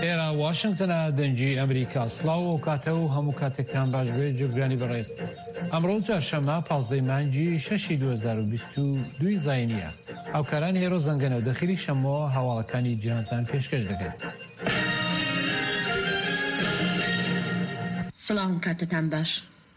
ئێرە واشنگتنە دەنگی ئەمریکا سڵاو و کاتە و هەموو کاتێکتان باش بێت جوگرانی بەڕێز. ئەمڕۆ چوارشەممە 15 مانگی 6 2022 زاینیە. هاوکاران هێرۆ زەنگەنە و دەخیلی شەمەوە هەواڵەکانی جیهانتان پێشکەش دەکەن. سڵاو کاتتان باش.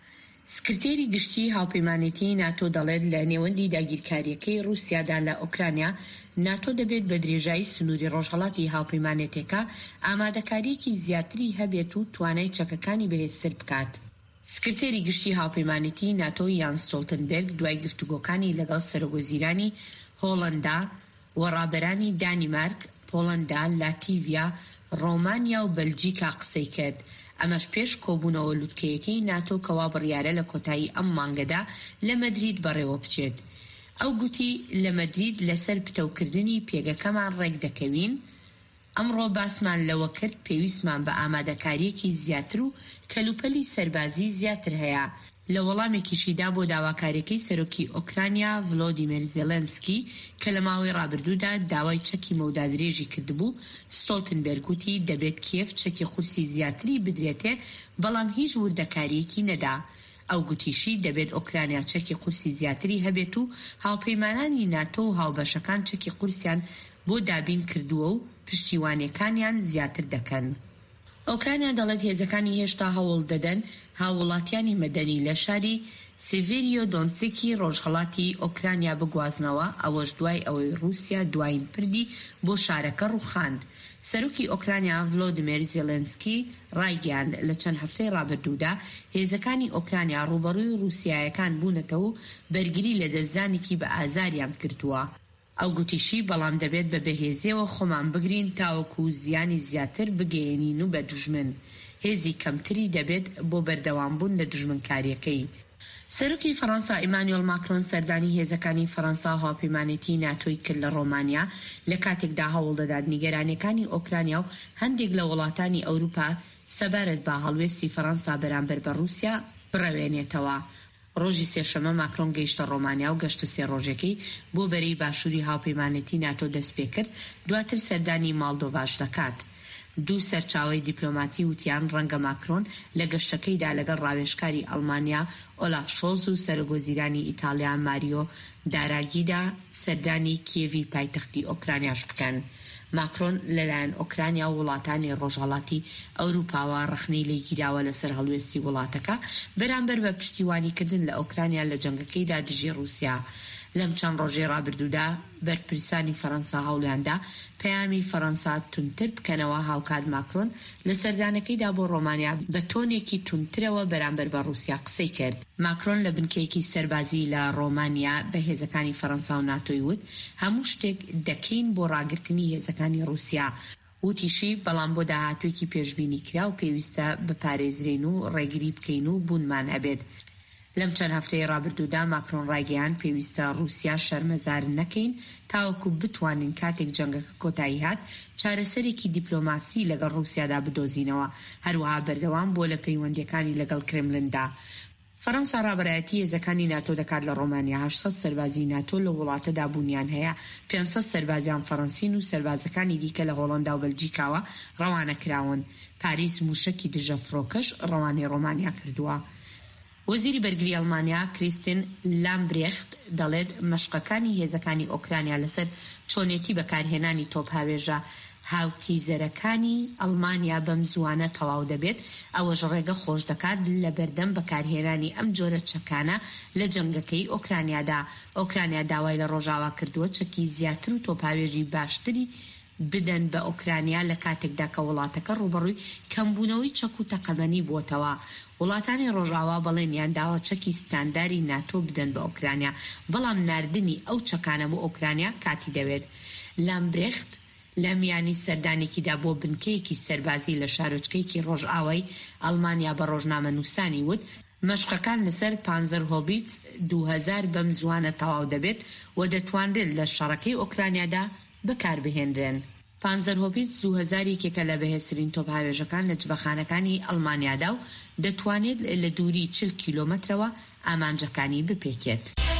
سکرتێری گشتی هاوپەیمانێتی ناتۆ دەڵێت لە نێوەندی داگیرکاریەکەی رووسیادا لە ئۆکرانیا ناتۆ دەبێت بە درێژایی سنووری ڕۆژهەڵاتی هاوپەیمانێتەکە ئامادەکاریەکی زیاتری هەبێت و توانای چەکەکانی بەهێزتر بکات. سکرتێری گشتی هاوپەیمانێتی ناتۆ یان ستۆڵتنبێرگ دوای گفتوگۆکانی لەگەڵ سەرۆگۆزیرانی هۆڵەندا و ڕابەرانی دانیمارک، پۆڵەندا، لاتیڤیا، ڕۆمانیا و بەلجیکا قسەی کرد. ئەمەش پێش کۆبوونەوە لووتکەیەکەی ناتۆ کەوا بڕیارە لە کۆتایی ئەم مانگەدا لە مەدرید بەڕێوە بچێت. ئەو گوتی لە مەدرید لەسەر پتەوکردنی پێگەکەمان ڕێک دەکەوین. ئەمڕۆ باسمان لەوە کرد پێویستمان بە ئامادەکاریەکی زیاتر و کەلوپەلی سەربازی زیاتر هەیە. لە وەڵامێکیشیدا بۆ داواکاریەکەی سەرۆکی ئۆکرانیا ڤلۆدیمیر زێلەنسکی کە لە ماوەی ڕابردوودا داوای چەکی مەودادرێژی کردبوو، ستۆڵتنبێرگ وتی دەبێت کیێف چەکی قورسی زیاتری بدرێتێ بەڵام هیچ وردەکاریەکی نەدا. ئەو گوتیشی دەبێت ئۆکرانیا چەکی قورسی زیاتری هەبێت و هاوپەیمانانی ناتۆ و هاوبەشەکان چەکی قورسیان بۆ دابین کردووە و پشتیوانیەکانیان زیاتر دەکەن. ئۆکرانیا دەڵێت هێزەکانی هێشتا هەوڵ دەدەن هاوڵاتیانی مەدەنی لە شاری سیڤێریۆ دۆنتسکی ڕۆژهەڵاتی ئۆکرانیا بگوازنەوە، ئەوەش دوای ئەوەی رووسیا دوایین پردی بۆ شارەکە ڕووخاند. سەرۆکی ئۆکرانیا ڤلۆدیمیر زێلەنسکی ڕایگەیاند لە چەند هەفتەی ڕابردوودا هێزەکانی ئۆکرانیا ڕوبەڕووی رووسیایەکان بوونەتەوە و بەرگری لە دەستدانێکی بە ئازاریان کردووە. ئەو گوتیشی بەڵام دەبێت بە بەهێزیەوە خۆمان بگرین تاوەکو زیانی زیاتر بگەێنین و بە دوژمن. هێزی کەمتری دەبێت بۆ بەردەوامبوون لە دوژمنکاریەکەی. سەرۆکی فەڕەنسا ئیمانوئێل ماکرۆن سەردانی هێزەکانی فەڕەنسا هاوپەیمانێتی ناتۆی کرد لە ڕۆمانیا لە کاتێکدا هەوڵ دەدات نیگەرانیەکانی ئۆکرانیا و هەندێک لە وڵاتانی ئەوروپا سەبارەت بە هەڵوێستی فەڕەنسا بەرامبەر بە رووسیا بڕەوێنێتەوە. ڕۆژی سێشەمە ماکرۆن گەیشتە ڕۆمانیا و گەشتە سێ ڕۆژەکەی بۆ بەرەی باشووری هاوپەیمانێتی ناتۆ دەست پێ کرد، دواتر سەردانی ماڵدۆڤاش دەکات. دوو سەرچاوەی دیپلۆماتی وتیان ڕەنگە ماکرۆن لە گەشتەکەیدا لەگەڵ ڕاوێژکاری ئەڵمانیا ئۆلاف شۆڵز و سەرۆگۆزیرانی ئیتالیا ماریۆ داراگیدا سەردانی کیێڤی پایتەختی ئۆکرانیاش بکەن. ماکرۆن لەلایەن ئۆکرانیا و وڵاتانی ڕۆژهەڵاتی ئەوروپاوە ڕخنەی لێگیراوە لەسەر هەڵوێستی وڵاتەکە بەرامبەر بە پشتیوانیکردن لە ئۆکرانیا لە جەنگەکەیدا دژی رووسیا. لەم چەند ڕۆژەی ڕابردوودا بەرپرسانی فەڕەنسا هەوڵیاندا پەیامی فەڕەنسا تونتر بکەنەوە هاوکات ماکرۆن لە سەردانەکەیدا بۆ ڕۆمانیا بە تۆنێکی تونترەوە بەرامبەر بە رووسیا قسەی کرد. ماکرۆن لە بنکەیەکی سەربازی لە ڕۆمانیا بە هێزەکانی فەڕەنسا و ناتۆی وت هەموو شتێک دەکەین بۆ ڕاگررتنی هێزەکانی رووسیا. وتیشی بەڵام بۆ داهاتوێکی پێشبینی کرا و پێویستە بپارێزرێن و ڕێگری بکەین و بوونمان هەبێت. لەم چەند هەفتەی ڕابردوودا ماکرۆن ڕایگەیان پێویستە رووسیا شەرمەزار نەکەین تاوەکو بتوانین کاتێک جەنگەکە کۆتایی هات چارەسەرێکی دیپلۆماسی لەگەڵ رووسیادا بدۆزینەوە، هەروەها بەردەوام بۆ لە پەیوەندیەکانی لەگەڵ کرێملندا. فەڕەنسا ڕابەرایەتی هێزەکانی ناتۆ دەکات لە ڕۆمانیا. 800 سەربازی ناتۆ لە وڵاتەدا بوونیان هەیە، 500 سەربازیان فەڕەنسین و سەربازەکانی دیکە لە هۆڵەندا و بەلجیکاوە ڕەوانە کراون. پاریس موشەکی دژە فڕۆکەش ڕەوانەی ڕۆمانیا کردووە. وەزیری بەرگری ئەڵمانیا کریستین لامبرێخت دەڵێت مەشقەکانی هێزەکانی ئۆکرانیا لەسەر چۆنێتی بەکارهێنانی تۆپ هاوێژە هاوتیزەرەکانی ئەڵمانیا بەم زوانە تەواو دەبێت. ئەوەش ڕێگە خۆش دەکات لە بەردەم بەکارهێنانی ئەم جۆرە چەکانە لە جەنگەکەی ئۆکرانیادا. ئۆکرانیا داوای لە ڕۆژاوا کردووە چەکی زیاتر و تۆپ هاوێژی باشتری بدەن بە ئۆکرانیا لە کاتێکدا کە وڵاتەکە ڕوبەڕووی کەمبوونەوەی چەک و تەقەمەنی بووتەوە. وڵاتانی ڕۆژاوا بەڵێنیان داوە چەکی ستانداری ناتۆ بدەن بە ئۆکرانیا، بەڵام ناردنی ئەو چەکانە بۆ ئۆکرانیا کاتی دەوێت. لامبرێخت لە میانی سەردانێکیدا بۆ بنکەیەکی سەربازی لە شارۆچکەیەکی ڕۆژئاوای ئەڵمانیا بە ڕۆژنامە نووسانی وت مەشقەکان لەسەر پانزەر هۆبیت 2000 بەم زوانە تەواو دەبێت و دەتوانرێت لە شەڕەکەی ئۆکرانیادا بەکاربهێنرێن. پانزەر هۆبیت 2000 یەکێکە لە بەهێزترین تۆپ هاوێژەکان لە جبەخانەکانی ئەڵمانیادا و دەتوانێت لە دووری 40 کیلۆمەترەوە ئامانجەکانی بپێکێت.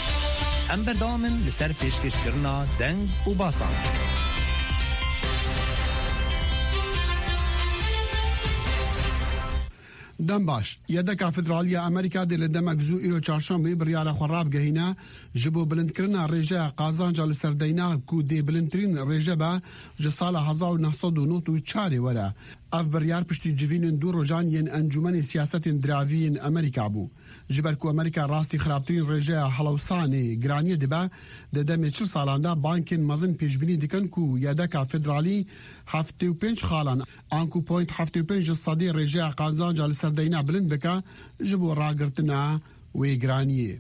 ئەم بەردەوامن لەسەر پێشکەشکردنا دەنگ و باسان. دم باش یدکا فدرالیه امریکا دل دمک زو ایرو چهارشنبه بریال خراب گهینا جبو بلندکرنا رژه قازانجا لسردینا کو دی بلندترین رژه با جسال 1994 وره اف بریار پشتی جوینن دو روجان ین انجمن سیاست دراوین امریکا بو جبرکو امریکا راستی خرابترین رژه حلوسانی گرانی دبا ددم 4 سالاندا بانکن مزن پیشبینی دکن کو یدکا فدرالی 75 خالان انکو پوینت 75 صدی رژه قازانجا لسردینا بلند بکا جبو راگرتنا وی گرانیه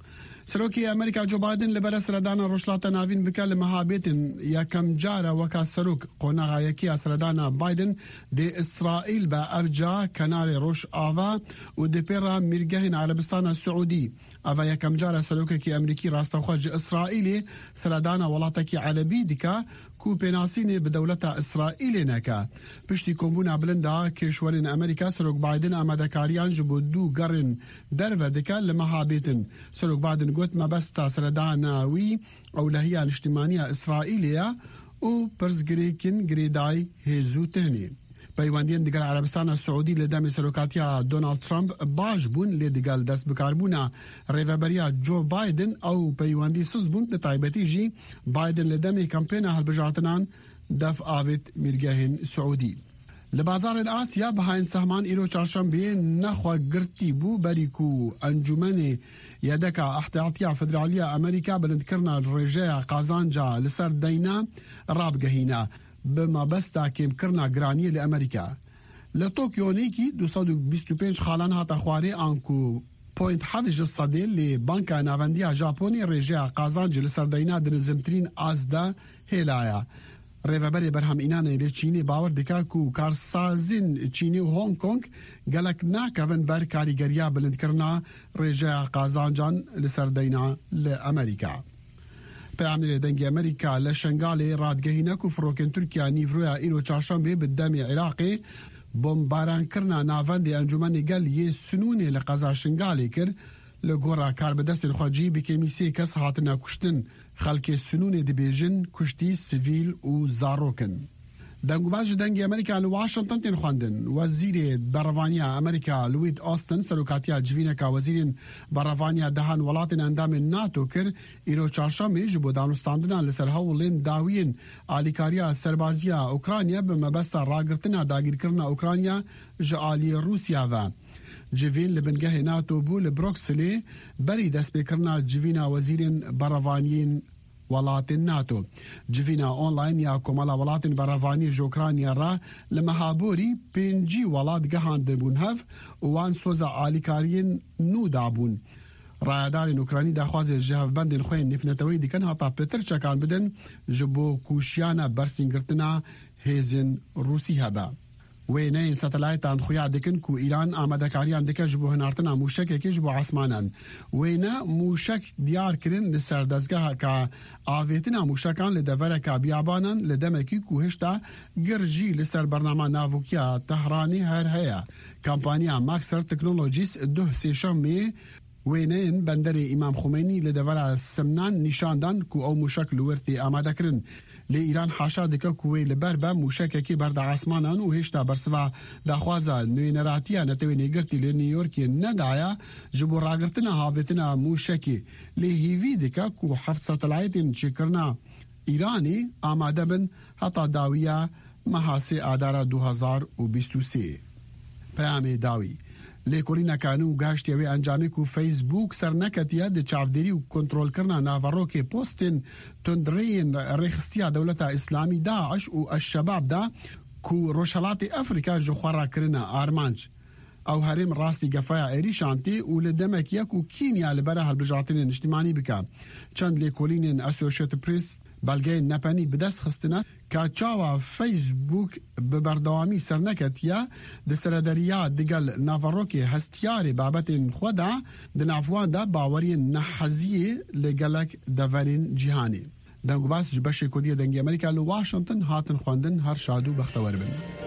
سروکی امریکا جو بایدن لبر سردانا روشلاتا ناوین بکا لمحابیتن یکم جارا وکا سروک قوناغا یکی سردانا بایدن دی اسرائیل با ارجا کنال روش آوا و دی پیرا مرگهن عربستان السعودی اوه یکم جارا سروکی کی امریکی راستخواج اسرائیلی سردانا ولاتا کی عربی دکا کو پیناسین بدولتا اسرائیل نکا پشتی کمبونا بلندا کشورین امریکا سروک بایدن آمدکاریان جبو دو گرن درو دکا لمحابیتن سروک بایدن قلت ما بس تاسردانا وي أولهية الاجتماعية إسرائيلية و برزقريكن قريداي هزو تهني بيواندين دقال عربستان السعودي لدام سلوكاتيا دونالد ترامب باجبون لدقال دست بكاربونا ريفابريا جو بايدن أو بيواندي سزبون لطايبتي جي بايدن لدام كامبينا هالبجارتنان دف آفت مرقاهن سعودي لبازار الآسيا بهاين سهمان إيرو چارشنبه نخوا گرتی بو بریکو انجمن یدکا احتیاطیه فدرالیه امریکا بلند کرنا رژه قازانجا لسر دینا راب گهینا بما بستا کم کرنا گرانیه لامریکا لطوکیو نیکی 225 خالان هاتا خواری آنکو پوینت حفظ الصدي لبنكا نافنديا جابوني رجع قازانج لسردينا دنزمترين آزدا هلايا ریوبری برهم اینانه لی چینی باور دکا کو کارسازین چینی و هونگ کنگ گلک ناکوین بر کاریگریا بلند کرنا رجع قازانجان لسردینا لامریکا. پیامیر دنگ امریکا لشنگالی رادگهینا کو فروکن ترکیه نیفرویا ایرو چهارشنبه بدم عراقی بمباران کرنا ناوندی انجمن گل یه سنونی لقضا شنگالی کر لگورا کار بدست الخواجی بکمیسی کس هاتنا کشتن خلق سنون دبیجن کشتی سیویل و زاروکن. دنگو باج دنگ امریکا لواشنطن تین خواندن وزیر بروانیا امریکا لوید آستن سلوکاتیا جوینکا وزیرین بروانیا دهان ولاتن اندام ناتو کر ایرو چهارشنبه جبو دانستاندنا لسر هولین داوین آلیکاریا سربازیا اوکرانیا بمبستا راگرتنا داگیر کرنا اوکرانیا جعالی روسیا و جوین لبنگه ناتو بو لبروکسلی بری دست بکرنا جوینا وزیرین بروانیین ولات ناتو جوینا اونلاین یا کمالا ولات بروانی جوکرانیا را لمهابوری پنجی ولات گهاند بونهف وان سوزا آلیکارین نو دابون رایدارین اوکرانی دخواز جهف بندین خوین نفنتوی دیکن هاتا پتر چکان بدن جبو کوشیانا برسینگرتنا هیزن روسی هبا وینین ساتلایتان خویا دکن کو ایران آمده کاریان دکه جبو هنارتنا موشک که جبو عثمانان وینا موشک دیار کرن لسر دزگاه که آویتنا موشکان لدوره که بیابانان لدمکی کو هشتا گرجی لسر برنامه ناوکیا تهرانی هر هیا کمپانیا ماکسر تکنولوژیس 2 سیشنبه وینین بندر امام خمینی لدوره سمنان نشاندان کو او موشک لورتی آمده کرن لإيران حاشا دكا كوي لبربا موشككي برد عثمانان وهشتا برسوا داخوازا نوينراتيا نتوي نيگرتي لنيويوركي ندايا جبو راگرتنا هافتنا موشكي لهيوي دكا كو حفت ساتلايتين چكرنا إيراني آماده بن حتا داوية محاسي آدارا 2023 پیام داوي لیکولینا کانو گاشتی وی انجامی کو فیسبوک سرنکتیا د چاودری و کنترول کرنا ناوروک پوستن تندرین رخصتیا دولتا اسلامی داعش و الشباب دا کو روشلات افریقا جو خورا کرنا آرمانج او هرم راستی گفایا ایری شانتی و لدمکیا کو کینیا لبره هالبجارتین اجتماعی بکا چند لیکولین اسوشیت پریس بلگین نپنی بدست خستنا که چاوا فیسبوک ببردوامی سرنکتیا د سردریا دگل نافروکی هستیاری بابتین خدا د نافوان دا باورین نحزی لگلک دورین جهانی دنگو باس جبشی کودی دنگی امریکا لو واشنطن هاتن خواندن هر شادو بختور بن